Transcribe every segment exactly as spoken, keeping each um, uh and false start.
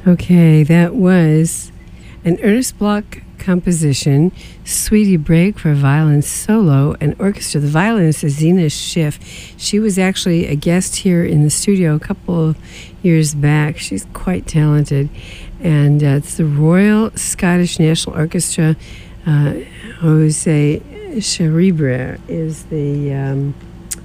Okay, that was an Ernest Bloch composition, Sweetie Break, for violin solo and orchestra. The violinist is Zina Schiff. She was actually a guest here in the studio a couple of years back. She's quite talented. And uh, it's the Royal Scottish National Orchestra. Uh, Jose Charibre is the um,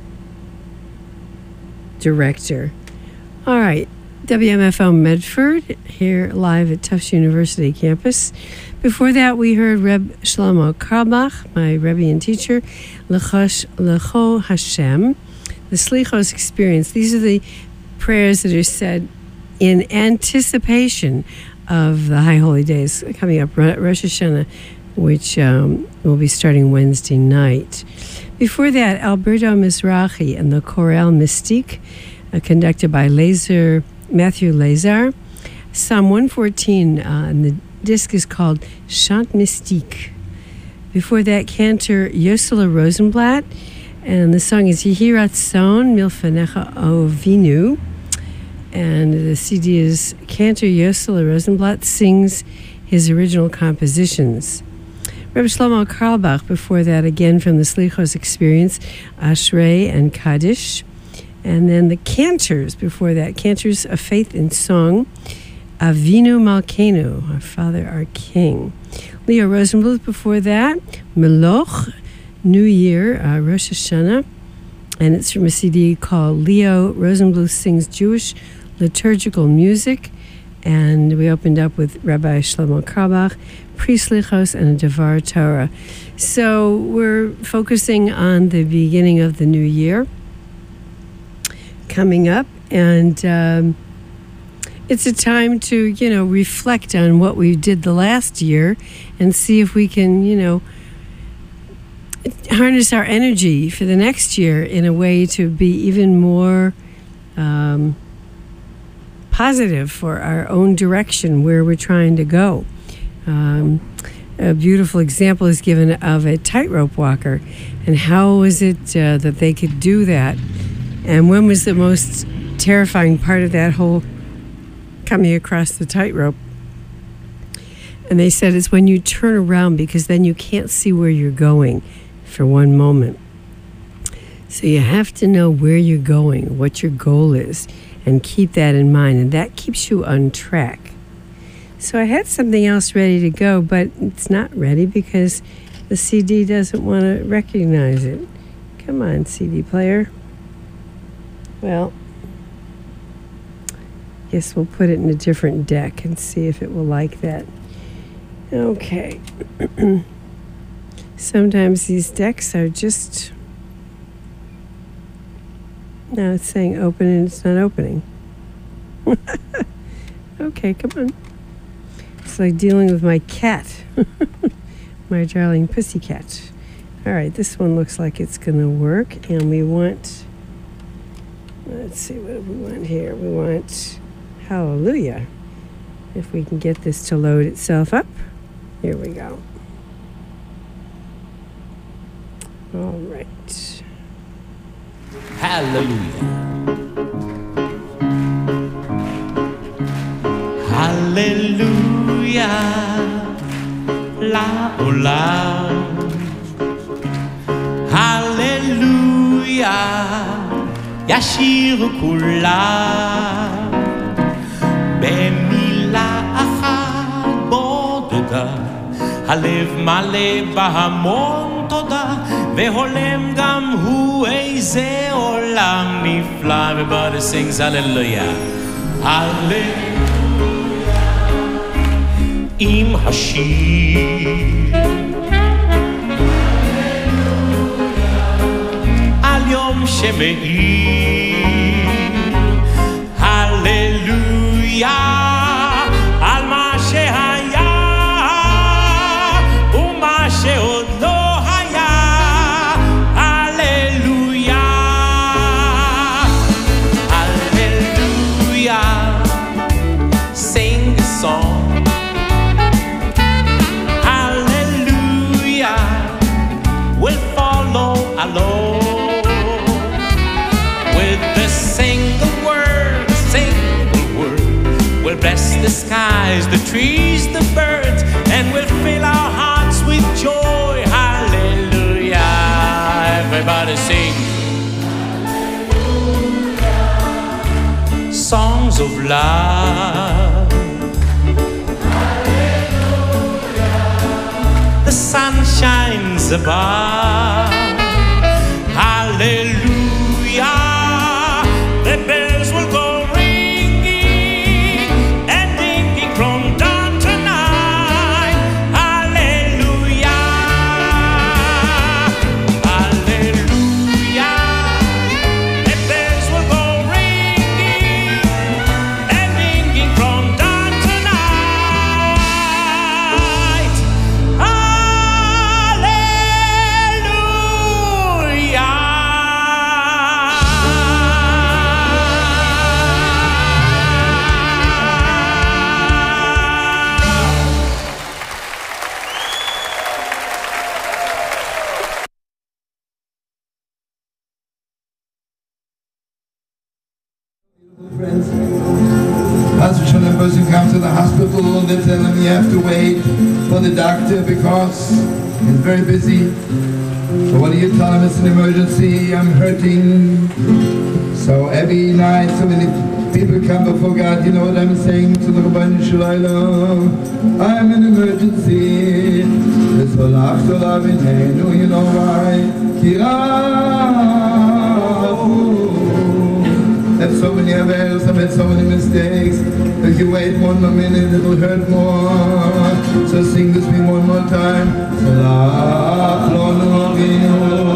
director. All right. W M F O Medford, here live at Tufts University campus. Before that, we heard Reb Shlomo Carlebach, my Rebbe and teacher, Lechosh Lecho Hashem, the Slichos experience. These are the prayers that are said in anticipation of the High Holy Days coming up, Rosh Hashanah, which um, will be starting Wednesday night. Before that, Alberto Mizrahi and the Chorale Mystique, uh, conducted by Laser Matthew Lazar. Psalm one fourteen, uh, and the disc is called Chant Mystique. Before that, cantor Yosela Rosenblatt, and the song is Yehirat Son Milfanecha Ovinu. And the C D is cantor Yosela Rosenblatt sings his original compositions. Reb Shlomo Carlebach, before that, again from the Slichos experience, Ashrei and Kaddish. And then the cantors before that, cantors of faith and song, Avinu Malkeinu, our Father, our King. Leo Rosenbluth before that, Meloch, New Year, uh, Rosh Hashanah. And it's from a C D called Leo Rosenbluth Sings Jewish Liturgical Music. And we opened up with Rabbi Shlomo Carlebach, Pre-Slichos, and a Devar Torah. So we're focusing on the beginning of the new year coming up, and um, it's a time to, you know, reflect on what we did the last year and see if we can, you know, harness our energy for the next year in a way to be even more um, positive for our own direction where we're trying to go. Um, a beautiful example is given of a tightrope walker, and how was it uh, that they could do that? And when was the most terrifying part of that whole coming across the tightrope? And they said it's when you turn around, because then you can't see where you're going for one moment. So you have to know where you're going, what your goal is, and keep that in mind. And that keeps you on track. So I had something else ready to go, but it's not ready because the C D doesn't want to recognize it. Come on, C D player. Well, guess we'll put it in a different deck and see if it will like that. Okay. Sometimes these decks are just... Now it's saying open and it's not opening. Okay, come on. It's like dealing with my cat. My darling pussycat. All right, this one looks like it's going to work, and we want... Let's see, what do we want here? We want Hallelujah. If we can get this to load itself up. Here we go. All right. Hallelujah. Hallelujah. La olam. Hallelujah. ישיר כולם במילה אחת בודדה, הלב מלא בהמון תודה, והולם גם הוא איזה עולם נפלא. Everybody sings hallelujah. hallelujah. עם השיר יום שמאיר, הללויה, על מה שהיה ומה שעוד לא היה, הללויה, הללויה. Sing a song, hallelujah, we'll follow along. Bless the skies, the trees, the birds, and we'll fill our hearts with joy. Hallelujah. Everybody sing. Hallelujah. Songs of love. Hallelujah. The sun shines above. Hallelujah. The bells will go ringing and ringing from dawn to night. Hallelujah. Hallelujah. The bells will go ringing and ringing from dawn to night. Hallelujah. Friends, as a person comes to the hospital, they tell him you have to wait for the doctor because he's very busy. So what do you tell him? It's an emergency, I'm hurting. So every night so many people come before God, you know what I'm saying to the Rabbeinu Shalom? I'm an emergency. This will after love in hand, you know why? Kirafu. Have so many errors, I've had so many mistakes. If you wait one more minute, it'll hurt more. So sing this me one more time. Salach lo noginu,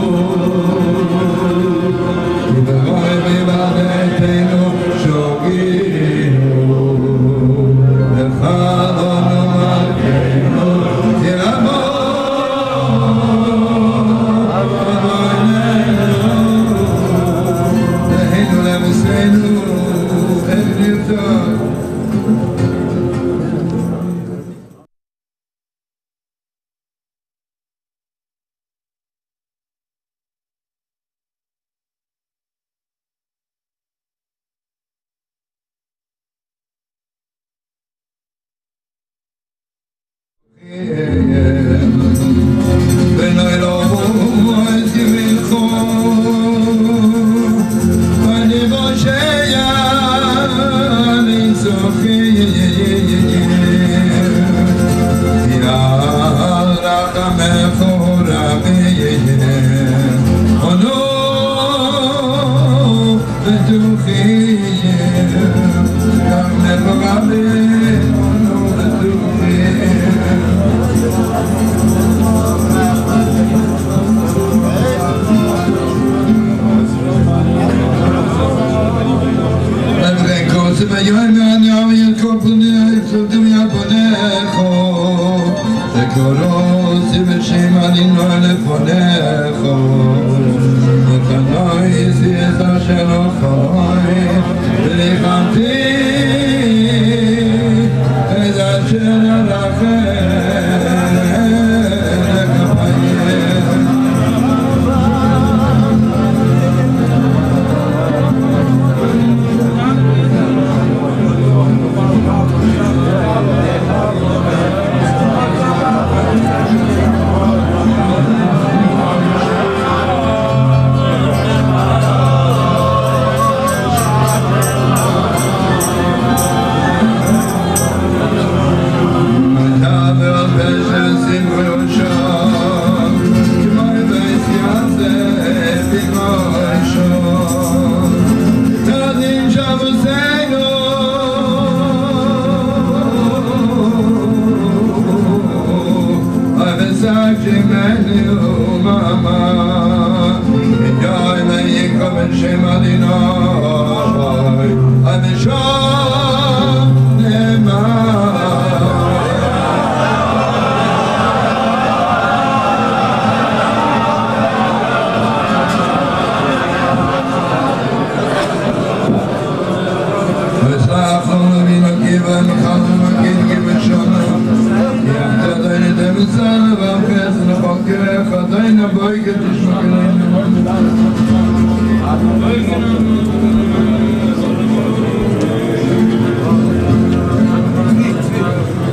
kibaroi b'badetenu shoginu, lecha lo nomarkenu, tiramo,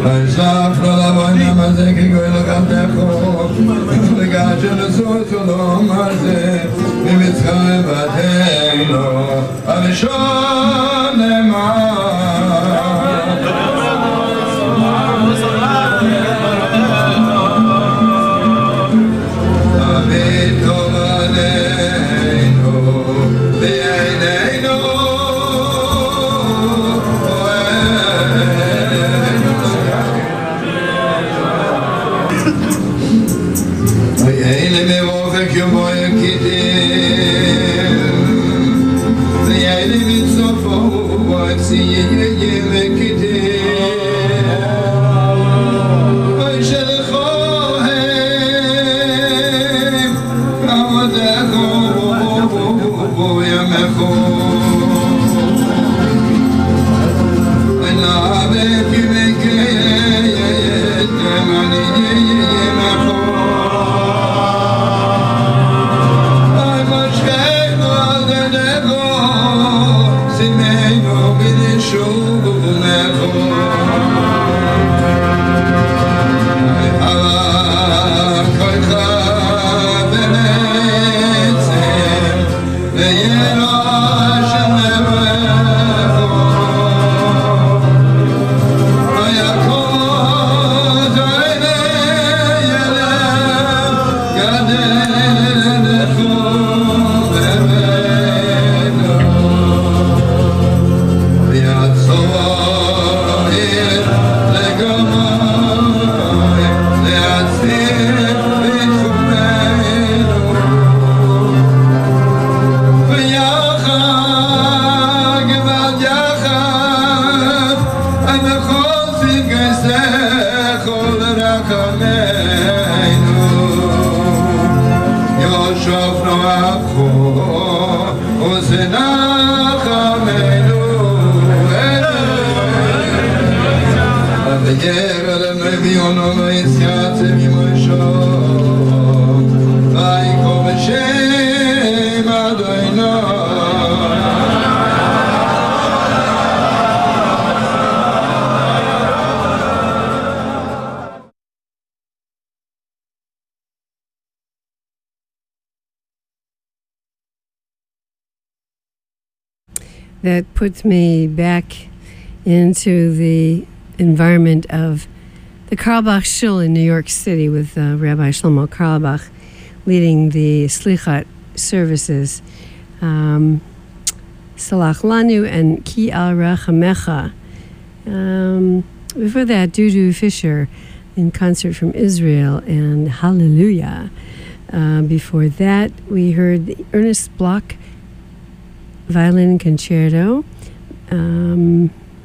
וישלח לו לבוא הזה כי גוי לקחתךו וגשם לסוס ולום הזה ממצרים בתינו הראשון נאמר תמיד טוב עלינו בעינינו ויהי מרוחק יומו יקידים ויהי מצופו ויציא וקידים וישלחו הם עבודךו וימךו ונעבד כמקיים תמני ימךו That puts me back into the environment of the Carlebach Shul in New York City with uh, Rabbi Shlomo Carlebach leading the Slichat services. Um, Salach Lanu and Ki Al Rachamecha. Um, before that, Dudu Fisher in concert from Israel and Hallelujah. Uh, before that, we heard the Ernest Bloch Violin Concerto, um,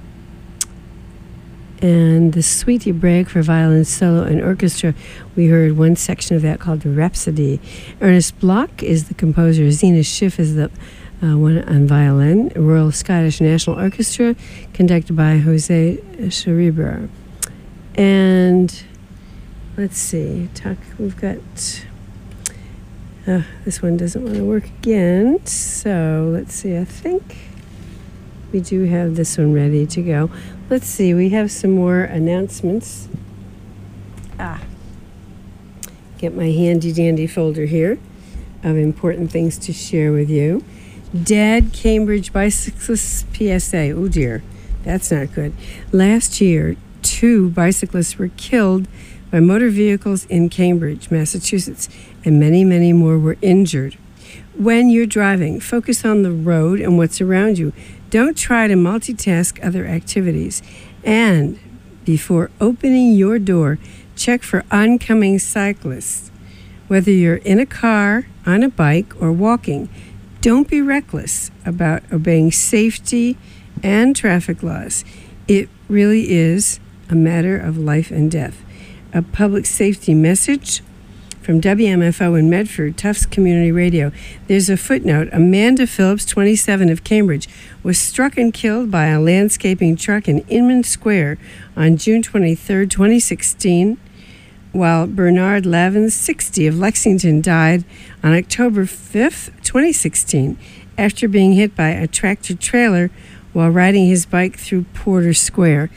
and the Suite Hebraic for violin solo and orchestra. We heard one section of that called the Rhapsody. Ernest Bloch is the composer. Zena Schiff is the uh, one on violin. Royal Scottish National Orchestra, conducted by Jose Schreiber. And let's see, talk. We've got. Uh, this one doesn't want to work again, so let's see, I think we do have this one ready to go. Let's see, we have some more announcements. Ah, get my handy-dandy folder here of important things to share with you. Dead Cambridge Bicyclists P S A. Oh dear, that's not good. Last year, two bicyclists were killed by motor vehicles in Cambridge, Massachusetts, and many, many more were injured. When you're driving, focus on the road and what's around you. Don't try to multitask other activities. And before opening your door, check for oncoming cyclists. Whether you're in a car, on a bike, or walking, don't be reckless about obeying safety and traffic laws. It really is a matter of life and death. A public safety message from W M F O in Medford, Tufts Community Radio. There's a footnote. Amanda Phillips, twenty-seven, of Cambridge, was struck and killed by a landscaping truck in Inman Square on June twenty-third, twenty sixteen, while Bernard Lavin, sixty, of Lexington, died on October fifth, twenty sixteen, after being hit by a tractor trailer while riding his bike through Porter Square.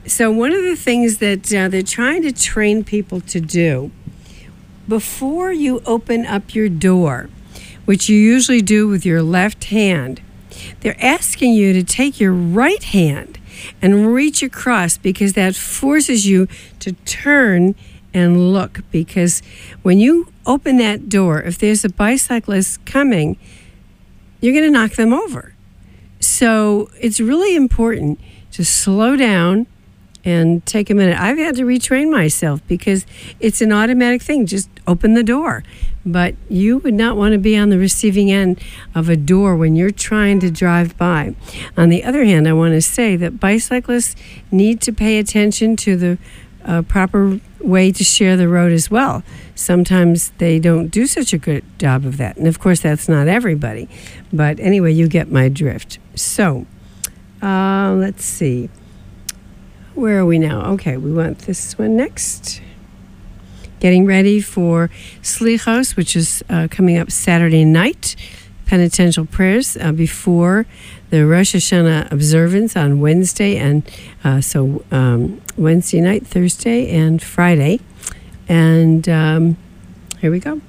So one of the things that uh, they're trying to train people to do, before you open up your door, which you usually do with your left hand, they're asking you to take your right hand and reach across, because that forces you to turn and look. Because when you open that door, if there's a bicyclist coming, you're going to knock them over. So it's really important to slow down and take a minute. I've had to retrain myself because it's an automatic thing. Just open the door. But you would not want to be on the receiving end of a door when you're trying to drive by. On the other hand, I want to say that bicyclists need to pay attention to the uh, proper way to share the road as well. Sometimes they don't do such a good job of that. And of course, that's not everybody. But anyway, you get my drift. So, uh, let's see. Where are we now? Okay, we want this one next. Getting ready for Slichos, which is uh, coming up Saturday night. Penitential prayers uh, before the Rosh Hashanah observance on Wednesday, and uh, so um, Wednesday night, Thursday, and Friday. And um, here we go.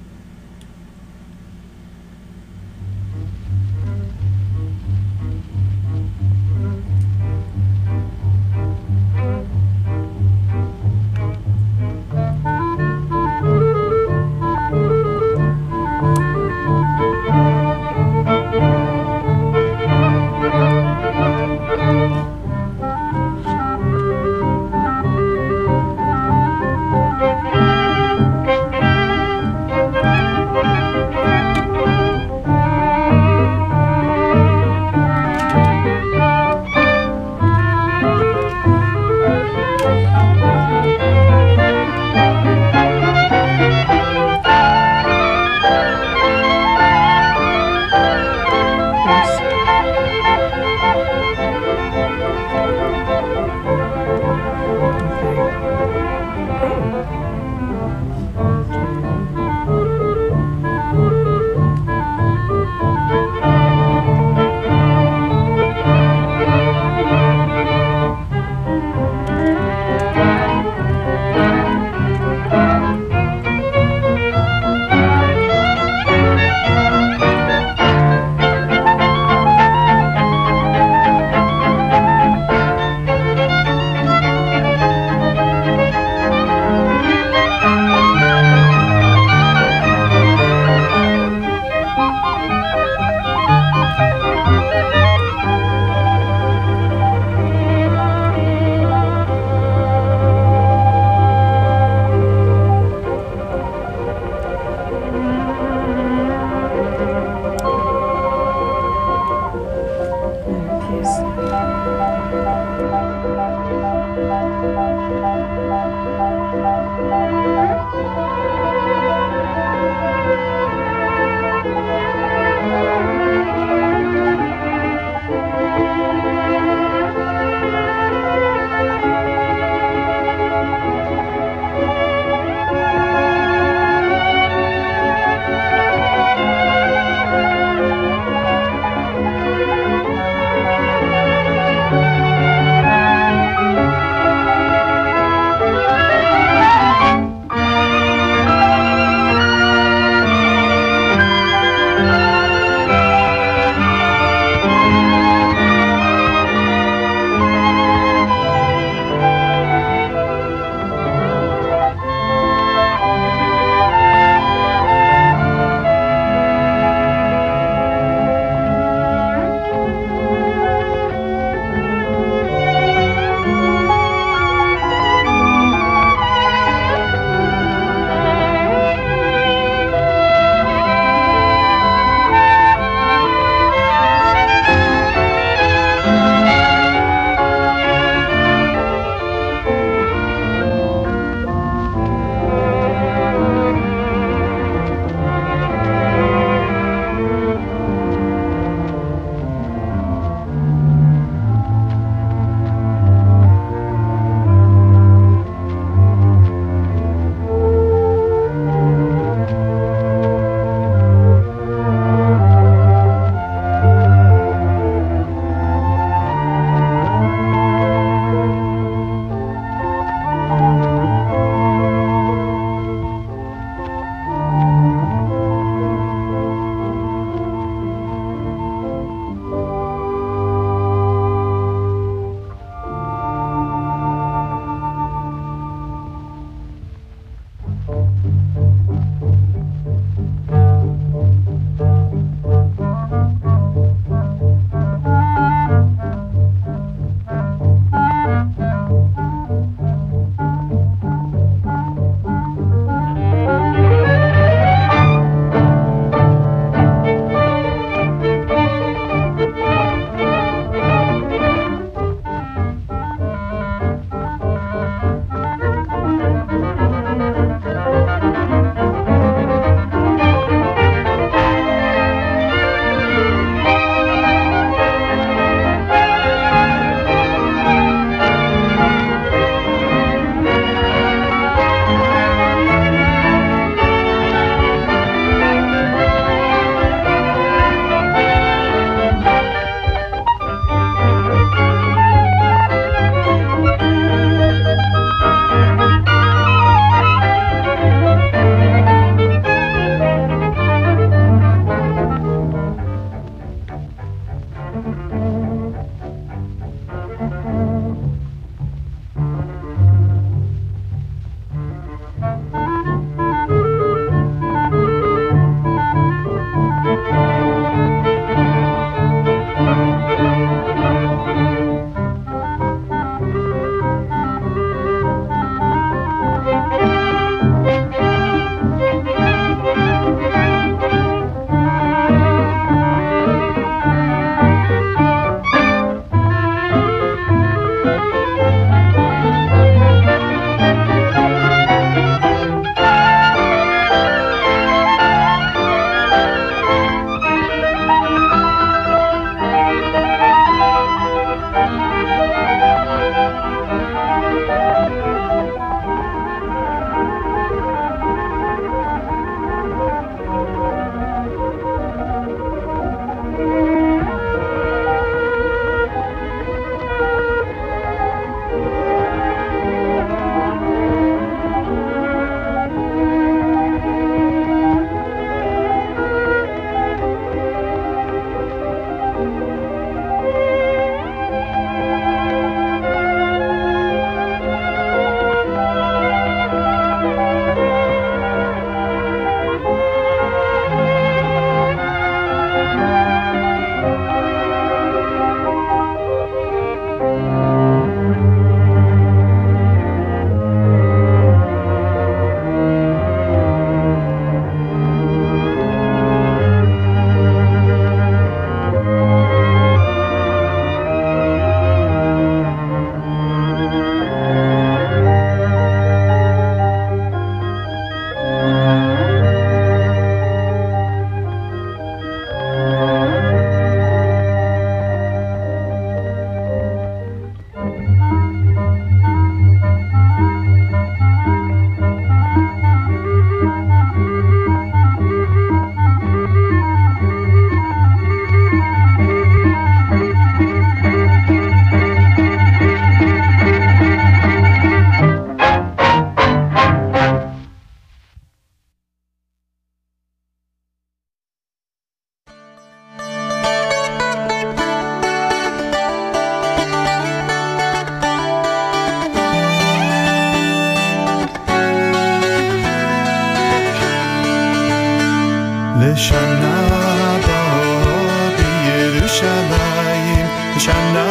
לשנה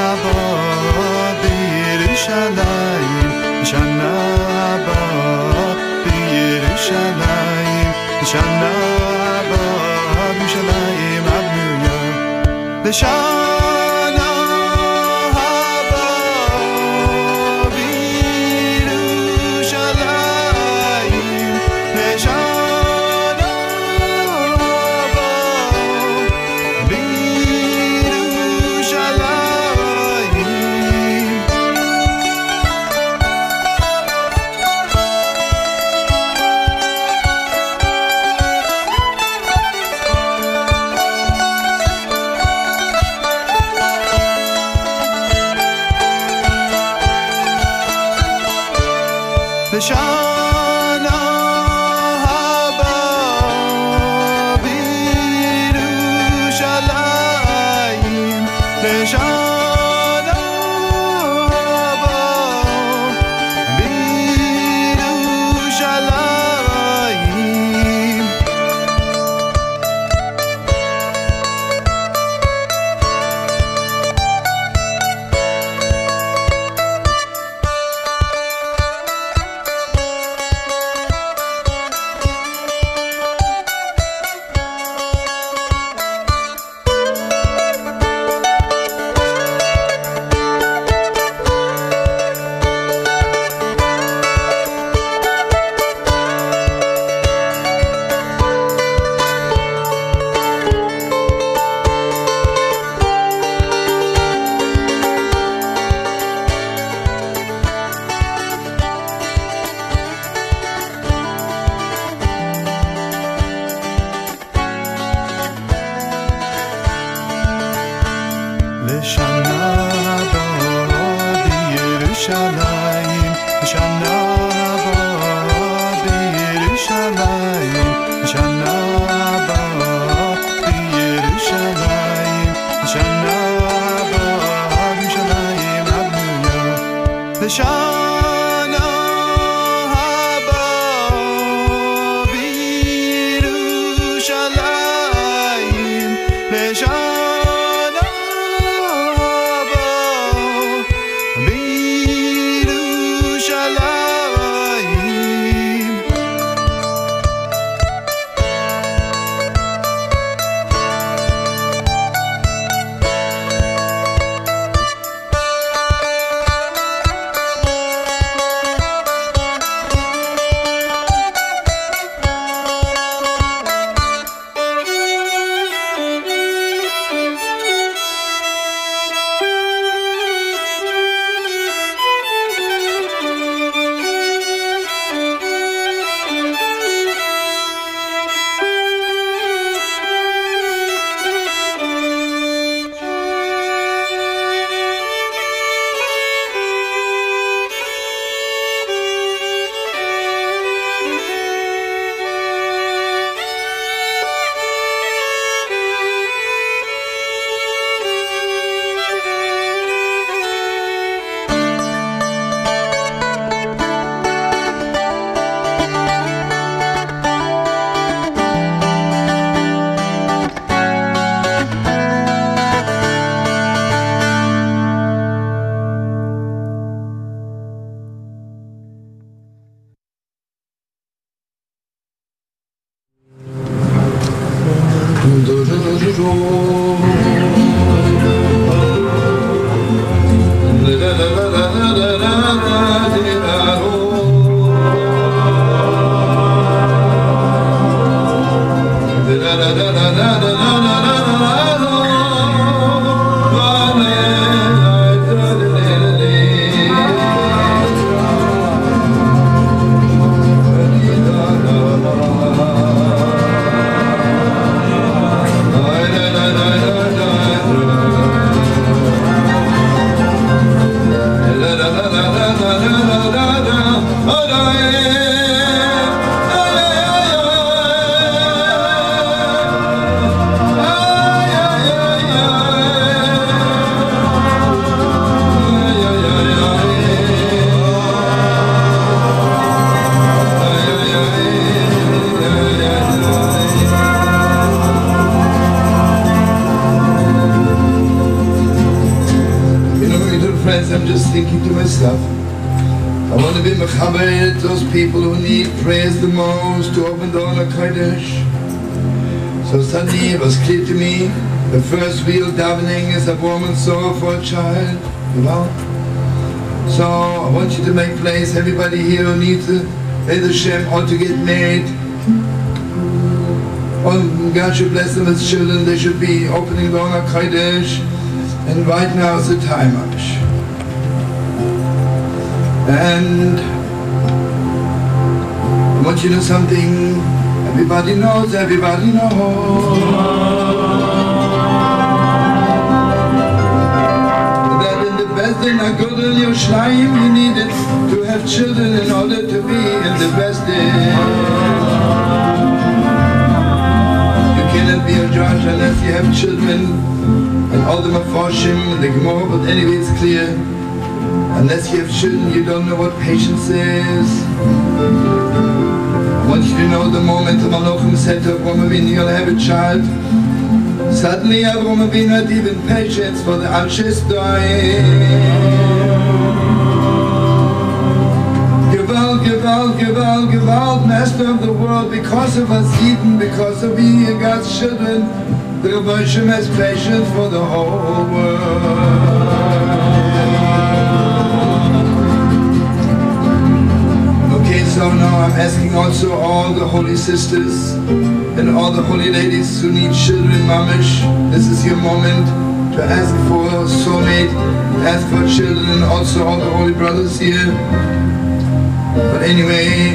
הבאה בירושלים, לשנה הבאה בירושלים, לשנה הבאה בירושלים הבנויה, לשנה na na stuff. I want to be mechaber those people who need prayers the most to open the Ola Kodesh. So suddenly it was clear to me, the first real davening is a woman saw for a child, you know? So I want you to make place, everybody here who needs to pay the Shem or to get married. Oh, God should bless them as children, they should be opening the Ola Kodesh. And right now is the time, Amish. And I want you to know something everybody knows, everybody knows. That in the best in a good in your Yerushalayim you needed to have children in order to be in the best in. You cannot be a judge unless you have children. And all the Mefarshim and the Gemara, but anyway it's clear. Unless you have children, you don't know what patience is. I want you to know the moment Malachim said to Avraham Avinu, you'll have a child. Suddenly Avraham Avinu had even patience for the Anshes dying. Gewalt, Gewalt, Gewalt, Gewalt, Master of the world, because of us Eden, because of being God's children, the Rebbe Shem has patience for the whole world. Okay, so now I'm asking also all the holy sisters and all the holy ladies who need children, mamish, this is your moment to ask for a soulmate, ask for children, and also all the holy brothers here. But anyway,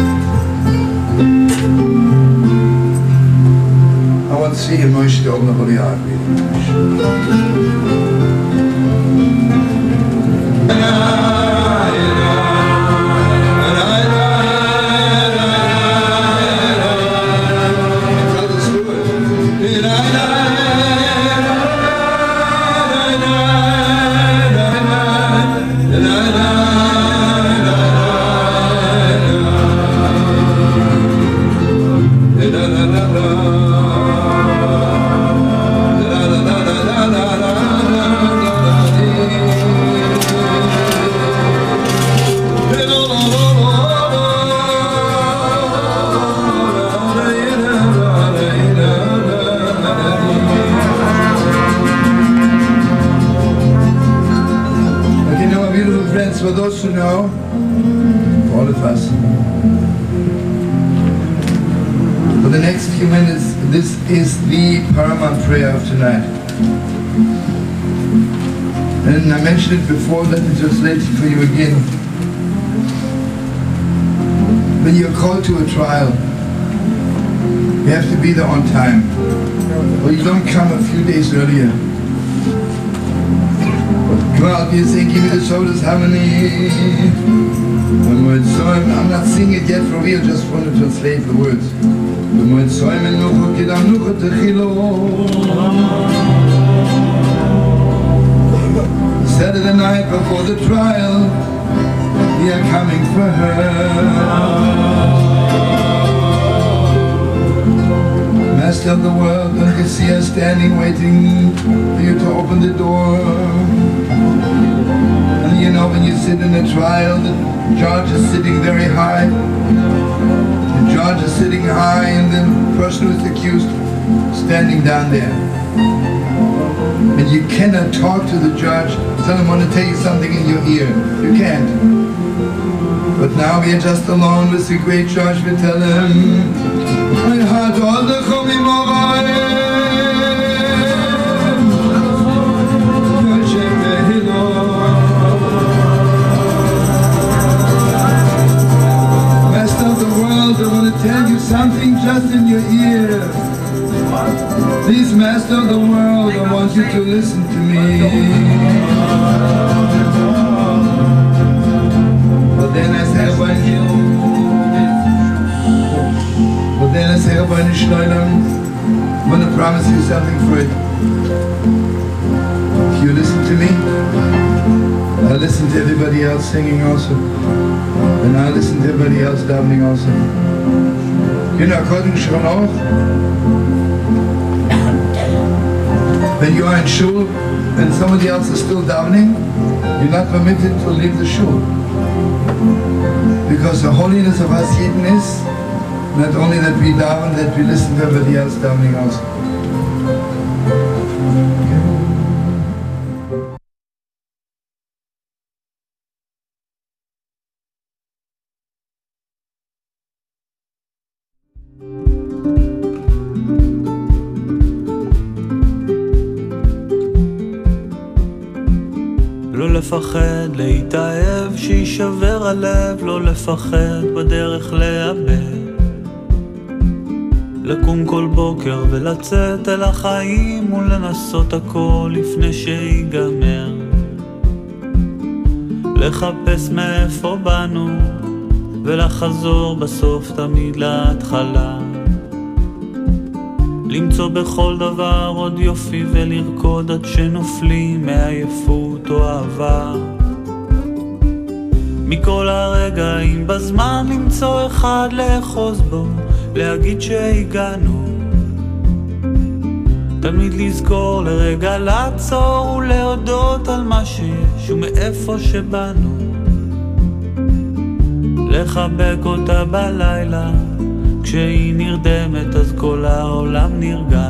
I want to see him Moshe to open the holy heart. For those who know, for all of us, for the next few minutes, this is the paramount prayer of tonight. And I mentioned it before, let me translate it for you again. When you're called to a trial, you have to be there on time, or you don't come a few days earlier. Well, you say, give me the shoulders harmony. One word, so I'm, I'm not singing it yet for real, just want to translate the words. One word, so I'm in Nuchu Kidam Nuchu Techilo. Saturday night before the trial, we are coming for her. Master of the world, don't you see her standing, waiting for you to open the door? And you know, when you sit in a trial, the judge is sitting very high. The judge is sitting high, and the person who is accused standing down there. And you cannot talk to the judge, tell him, I want to tell you something in your ear. You can't. But now we are just alone with the great judge. We tell him, my heart, all the chumim I want to tell you something just in your ear. Please, Master of the world, I want you to listen to me. But then I say, but then I say, I'm going to promise you something for it. If you listen to me, I listen to everybody else singing also. And I listen to everybody else davening also. You know, according to Shulchan when you are in shul and somebody else is still davening, you're not permitted to leave the shul. Because the holiness of us Yidden is not only that we daven, that we listen to everybody else davening also. לא לפחד להתאהב, שישבר הלב, לא לפחד בדרך לאבד. לקום כל בוקר ולצאת אל החיים ולנסות הכל לפני שיגמר. לחפש מאיפה באנו ולחזור בסוף תמיד להתחלה. למצוא בכל דבר עוד יופי ולרקוד עד שנופלים מעייפות או אהבה. מכל הרגעים בזמן למצוא אחד לאחוז בו, להגיד שהגענו. תמיד לזכור לרגע לעצור ולהודות על מה שיש ומאיפה שבאנו. לחבק אותה בלילה, כשהיא נרדמת אז כל העולם נרגע.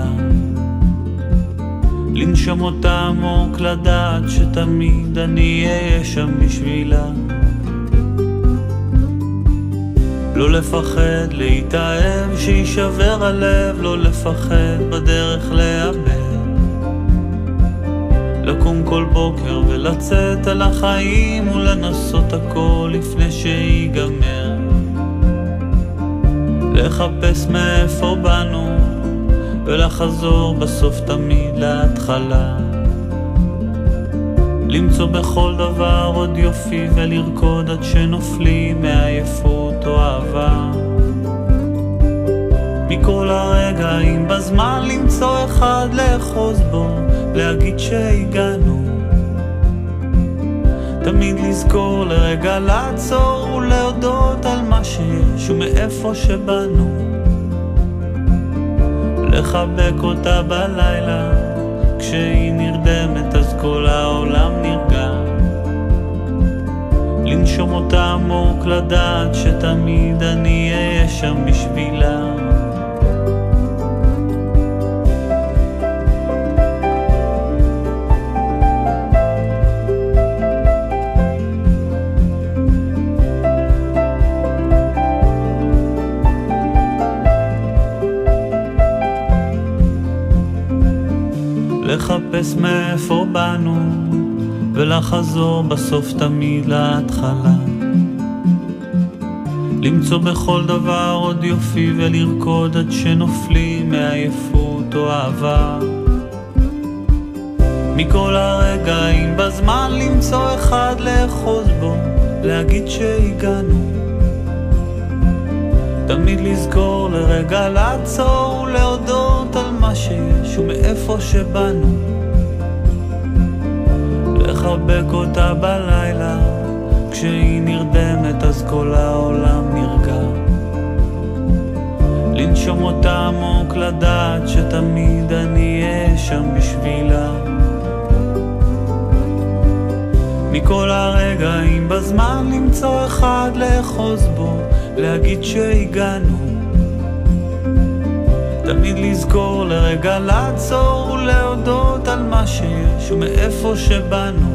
לנשום אותה עמוק, לדעת שתמיד אני אהיה שם בשבילה. לא לפחד להתאהב, שישבר הלב, לא לפחד בדרך לאבד. לקום כל בוקר ולצאת על החיים ולנסות הכל לפני שיגמר. לחפש מאיפה באנו ולחזור בסוף תמיד להתחלה. למצוא בכל דבר עוד יופי ולרקוד עד שנופלים מעייפות או אהבה. מכל הרגעים בזמן למצוא אחד לאחוז בו, להגיד שהגענו. תמיד לזכור לרגע לעצור ולהודות על מה שיש ומאיפה שבאנו. לחבק אותה בלילה, כשהיא נרדמת אז כל העולם נרגע. לנשום אותה עמוק, לדעת שתמיד אני אהיה שם בשבילה. לחפש מאיפה באנו ולחזור בסוף תמיד להתחלה. למצוא בכל דבר עוד יופי ולרקוד עד שנופלים מעייפות או אהבה. מכל הרגעים בזמן למצוא אחד לאחוז בו, להגיד שהגענו. תמיד לזכור לרגע לעצור ולהודות על מה שיש ומאיפה שבאנו. לחבק אותה בלילה, כשהיא נרדמת אז כל העולם נרגע. לנשום אותה עמוק, לדעת שתמיד אני אהיה שם בשבילה. מכל הרגעים בזמן למצוא אחד לאחוז בו, להגיד שהגענו. תמיד לזכור לרגע לעצור ולהודות על מה שיש ומאיפה שבאנו.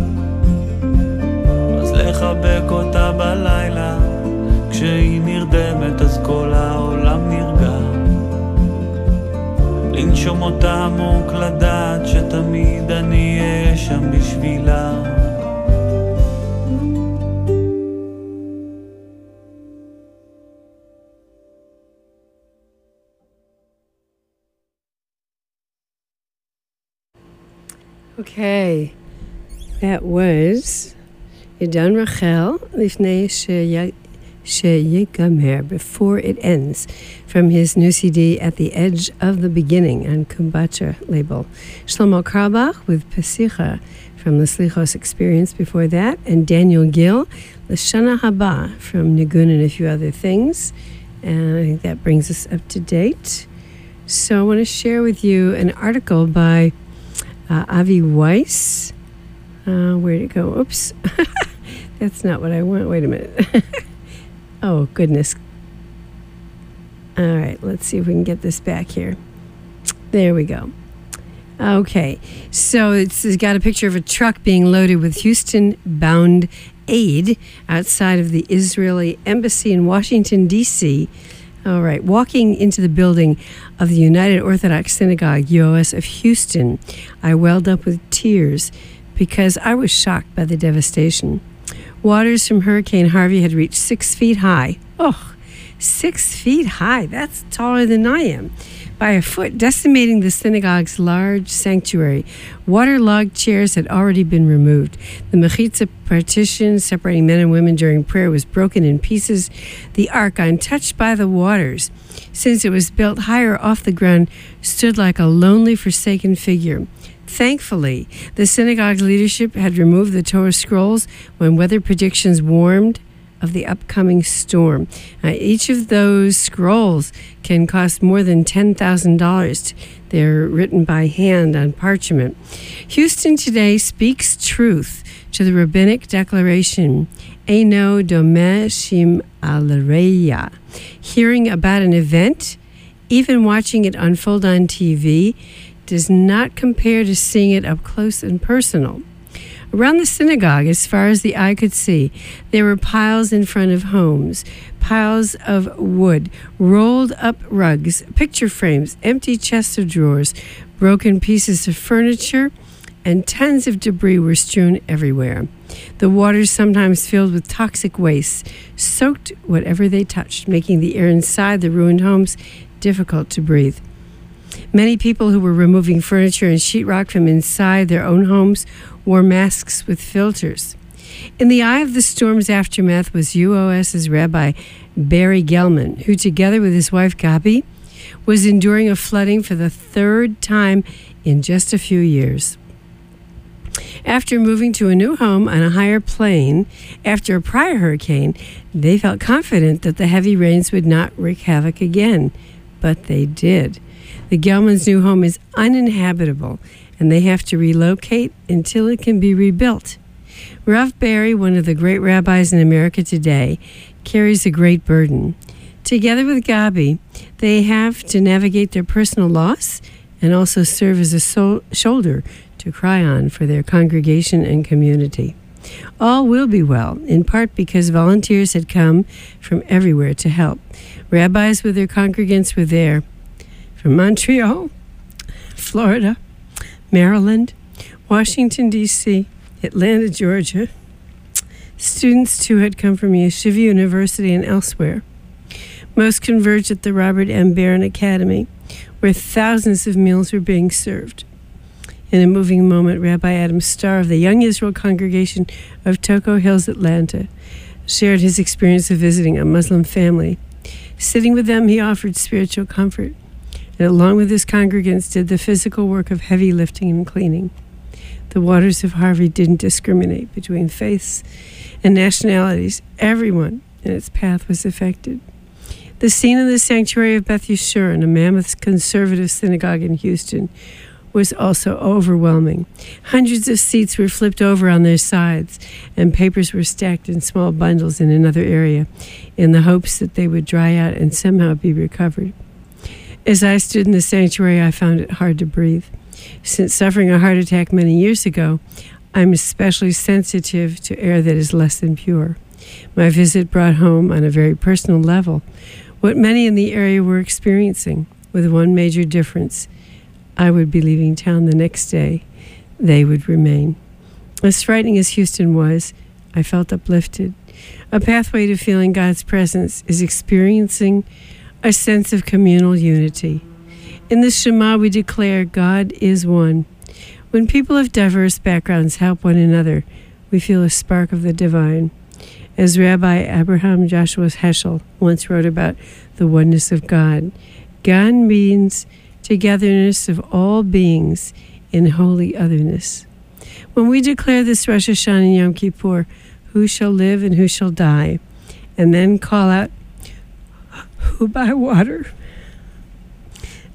אז לחבק אותה בלילה, כשהיא נרדמת אז כל העולם נרגע. לנשום אותה עמוק, לדעת שתמיד אני אהיה שם בשבילה. Okay, that was Yedan Rachel Lifnei Sheyigamer, Before It Ends, from his new C D At the Edge of the Beginning on Kumbatra label. Shlomo Carlebach with Pasicha from the Slichos Experience before that, and Daniel Gill, L'Shana Haba from Nigun and a few other things. And I think that brings us up to date. So I want to share with you an article by Uh, Avi Weiss, Uh, where'd it go? Oops. That's not what I want. Wait a minute. Oh, goodness. All right, let's see if we can get this back here. There we go. Okay, so it's, it's got a picture of a truck being loaded with Houston-bound aid outside of the Israeli embassy in Washington, D C All right, walking into the building of the United Orthodox Synagogue, U O S of Houston, I welled up with tears because I was shocked by the devastation. Waters from Hurricane Harvey had reached six feet high. Oh, six feet high. That's taller than I am. By a foot, decimating the synagogue's large sanctuary. Waterlogged chairs had already been removed. The mechitza partition separating men and women during prayer was broken in pieces. The ark, untouched by the waters, since it was built higher off the ground, stood like a lonely, forsaken figure. Thankfully, the synagogue's leadership had removed the Torah scrolls when weather predictions warned of the upcoming storm. Uh, each of those scrolls can cost more than ten thousand dollars. They're written by hand on parchment. Houston today speaks truth to the rabbinic declaration, Eino Domeh Shim Alareya. Hearing about an event, even watching it unfold on T V, does not compare to seeing it up close and personal. Around the synagogue, as far as the eye could see, there were piles in front of homes, piles of wood, rolled up rugs, picture frames, empty chests of drawers, broken pieces of furniture, and tons of debris were strewn everywhere. The waters, sometimes filled with toxic waste, soaked whatever they touched, making the air inside the ruined homes difficult to breathe. Many people who were removing furniture and sheetrock from inside their own homes wore masks with filters. In the eye of the storm's aftermath was U O S's Rabbi Barry Gelman, who, together with his wife Gabi, was enduring a flooding for the third time in just a few years. After moving to a new home on a higher plane after a prior hurricane, they felt confident that the heavy rains would not wreak havoc again, but they did. The Gelman's new home is uninhabitable, and they have to relocate until it can be rebuilt. Rav Barry, one of the great rabbis in America today, carries a great burden. Together with Gabi, they have to navigate their personal loss and also serve as a so- shoulder to cry on for their congregation and community. All will be well, in part because volunteers had come from everywhere to help. Rabbis with their congregants were there from Montreal, Florida, Maryland, Washington, D C, Atlanta, Georgia. Students, too, had come from Yeshiva University and elsewhere. Most converged at the Robert M. Barron Academy, where thousands of meals were being served. In a moving moment, Rabbi Adam Starr of the Young Israel congregation of Toco Hills, Atlanta, shared his experience of visiting a Muslim family. Sitting with them, he offered spiritual comfort, and along with his congregants did the physical work of heavy lifting and cleaning. The waters of Harvey didn't discriminate between faiths and nationalities. Everyone in its path was affected. The scene in the sanctuary of Beth Yeshurun, a mammoth conservative synagogue in Houston, was also overwhelming. Hundreds of seats were flipped over on their sides, and papers were stacked in small bundles in another area, in the hopes that they would dry out and somehow be recovered. As I stood in the sanctuary, I found it hard to breathe. Since suffering a heart attack many years ago, I'm especially sensitive to air that is less than pure. My visit brought home, on a very personal level, what many in the area were experiencing, with one major difference. I would be leaving town the next day. They would remain. As frightening as Houston was, I felt uplifted. A pathway to feeling God's presence is experiencing a sense of communal unity. In the Shema, we declare God is one. When people of diverse backgrounds help one another, we feel a spark of the divine. As Rabbi Abraham Joshua Heschel once wrote about the oneness of God, God means togetherness of all beings in holy otherness. When we declare this Rosh Hashanah and Yom Kippur, who shall live and who shall die, and then call out, who by water,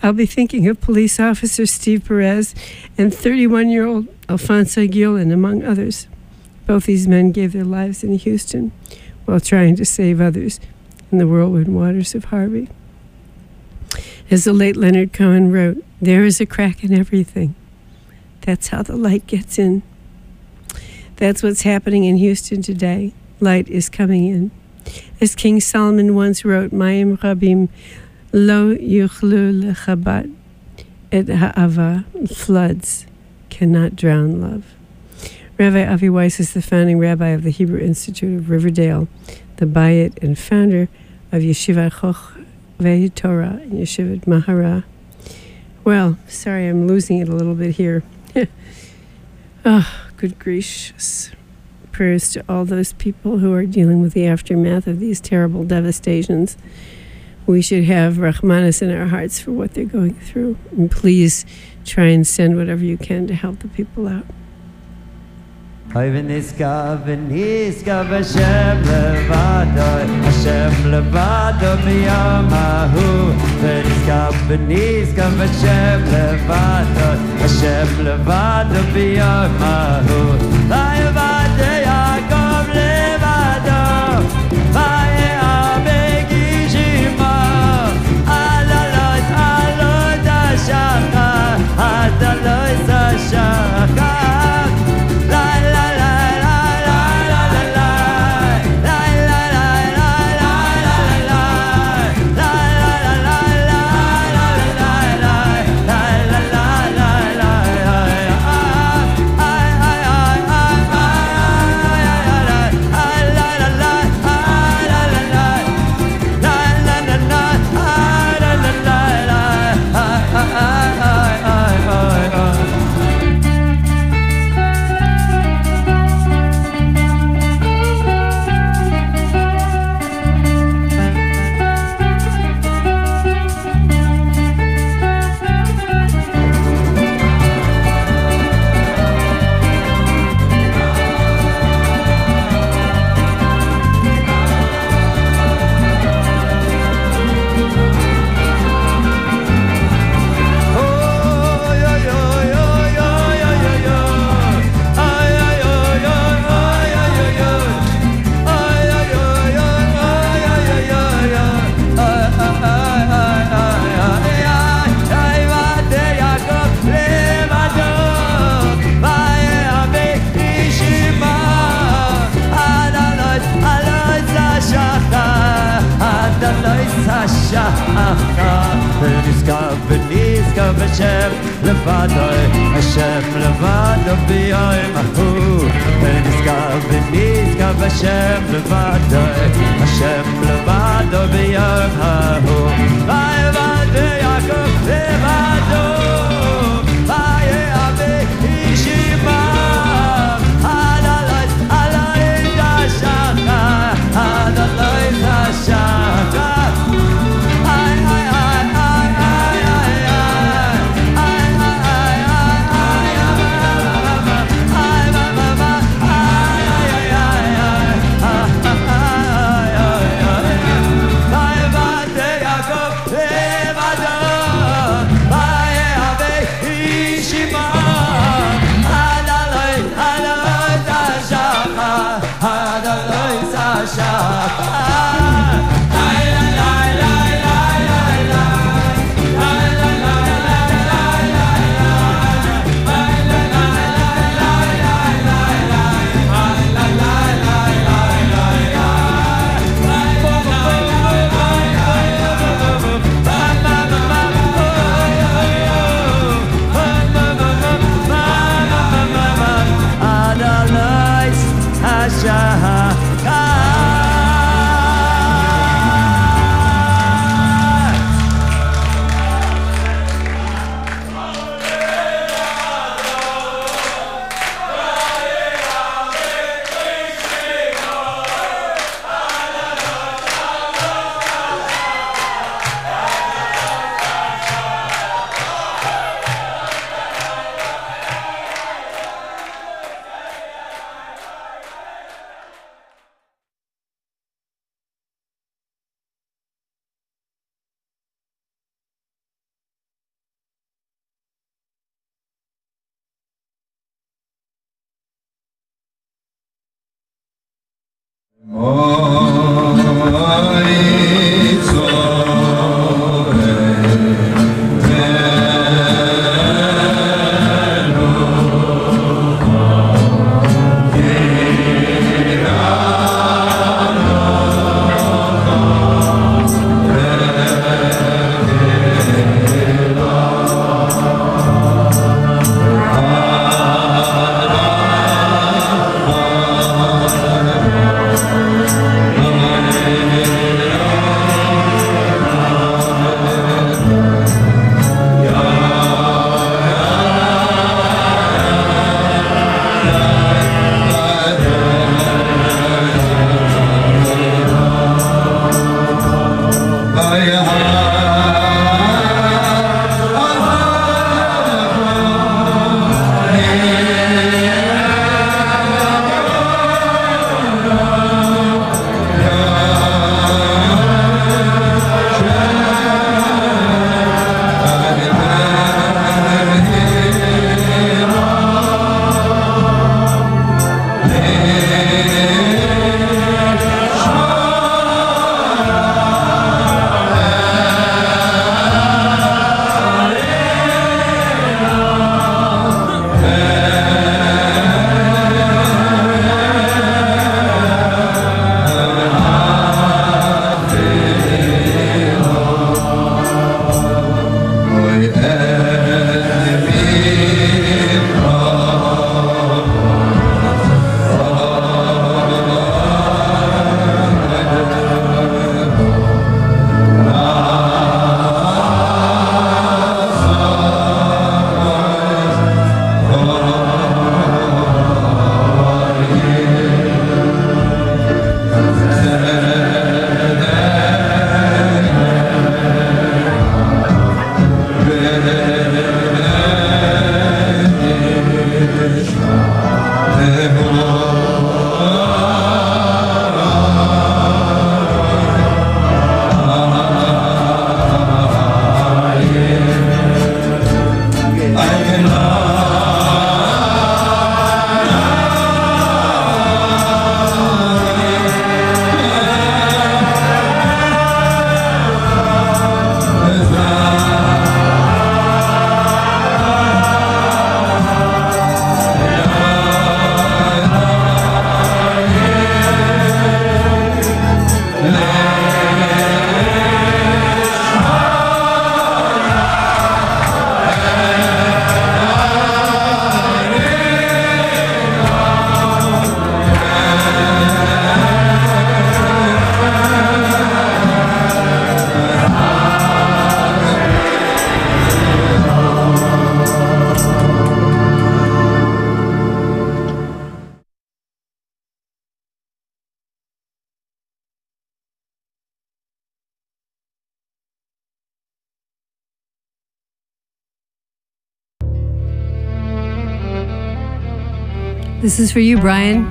I'll be thinking of police officer Steve Perez and thirty-one-year-old Alfonso Guillen, among others. Both these men gave their lives in Houston while trying to save others in the whirlwind waters of Harvey. As the late Leonard Cohen wrote, there is a crack in everything. That's how the light gets in. That's what's happening in Houston today. Light is coming in. As King Solomon once wrote, Mayim Rabim Lo Yuchlu Lechabat Et Ha'ava, floods cannot drown love. Rabbi Avi Weiss is the founding rabbi of the Hebrew Institute of Riverdale, the Bayit and founder of Yeshiva Chochvei Torah and Yeshiva Mahara. Well, sorry, I'm losing it a little bit here. Oh, good gracious. Prayers to all those people who are dealing with the aftermath of these terrible devastations. We should have Rahmanas in our hearts for what they're going through. And please try and send whatever you can to help the people out. Oy v'niska v'niska v'Hashem levado, Hashem levado b'yom hahu. V'niska v'niska v'Hashem levado, Hashem levado b'yom hahu. V'yevade Yaakov levado, v'ye'ameh gishimo. Adalot alot hashachar, adalot hashachar. Hashem levado, Hashem levado b'yom hahu. V'niskav v'niskav Hashem levado, Hashem levado b'yom hahu. V'yevade Yaakov levado, v'ye'ameh gishimo. Adalot alot hashachar, adalot hashachar. Yeah. This is for you, Brian.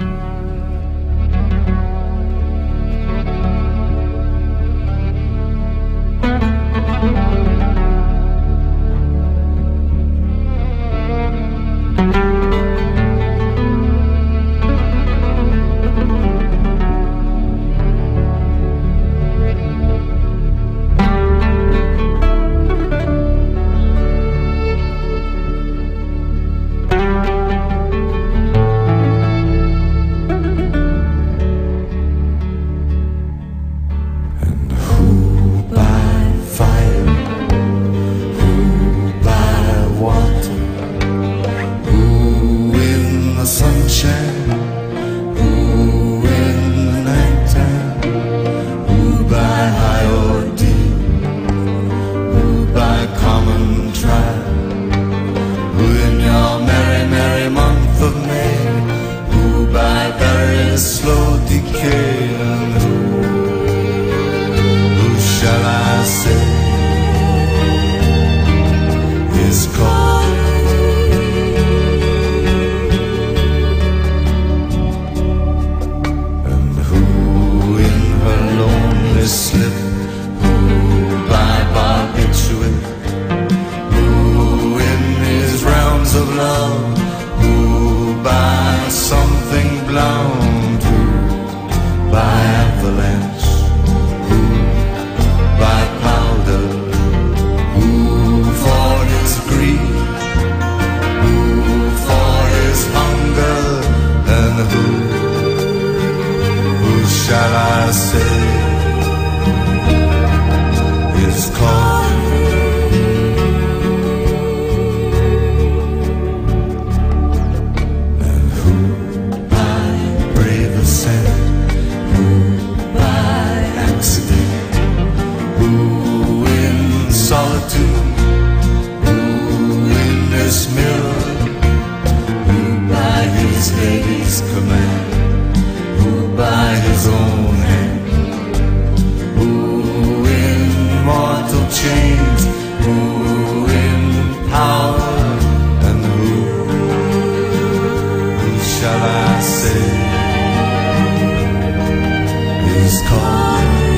by avalanche, who by powder, who for his greed, who for his hunger, and who, who shall I say is called? And who by brave ascent, who by accident, who in solitude, who in this mirror, who by his lady's command, who by his own hand, who in mortal chains, who in power, and who, who shall I say is called?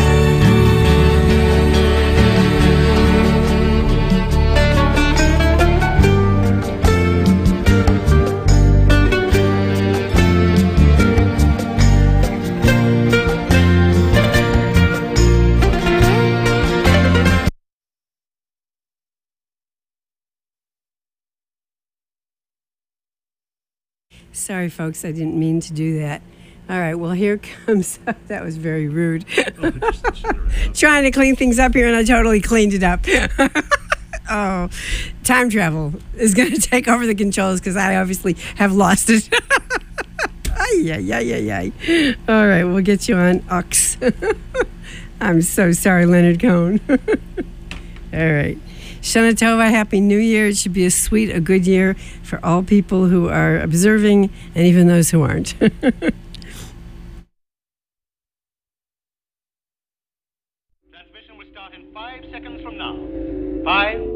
Sorry, folks, I didn't mean to do that. All right, well, here comes, that was very rude. Trying to clean things up here, and I totally cleaned it up. Oh, time travel is going to take over the controls because I obviously have lost it. Ay, ay, ay, ay, ay. All right, we'll get you on Ox. I'm so sorry, Leonard Cohen. All right. Shana Tova, Happy New Year. It should be a sweet, a good year for all people who are observing and even those who aren't. Transmission will start in five seconds from now. Five,